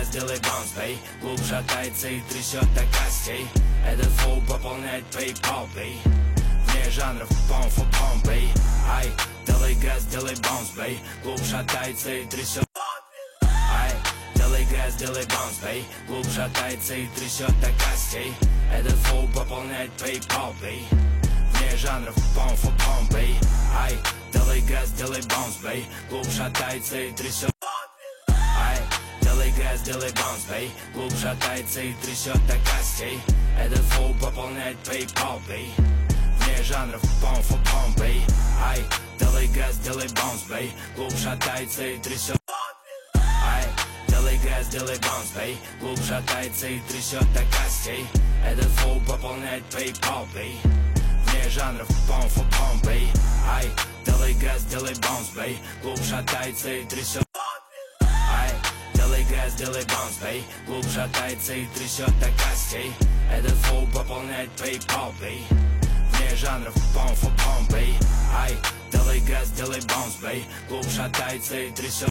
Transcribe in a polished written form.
газ, делай баунс, бей. Клуб шатается и трясет до костей. Этот флоу пополняет PayPal, бей. Вне жанров, пом, бей. Ай, делай газ, делай баунс, бей. Клуб шатается и трясет. Ай, делай газ, делай баунс, бей. Клуб шатается и трясет до костей. Этот флоу пополняет PayPal, бей. Вне жанров, пом, бей. Ай, делай газ, делай баунс, бей. Клуб шатается и трясет. Ай, делай газ, делай баунс, бей. Клуб шатается и трясет до костей. Этот флоу пополняет PayPal, бей. Вне жанров, пом, бей. Ай, делай газ, делай баунс, бей. Клуб шатается и трясет. Ай, делай газ, делай баунс, бей. Клуб шатается и трясет до костей. Этот флоу пополняет PayPal, бей. Вне жанров, пом, бей. Ай, делай газ, делай баунс, бей. Клуб шатается и трясет. Ай, делай газ, делай баунс, бей. Клуб шатается и трясет до костей. Этот флоу пополняет PayPal, бей. Вне жанров, пом, бей. Ай, делай газ, делай баунс, бей. Клуб шатается и трясет.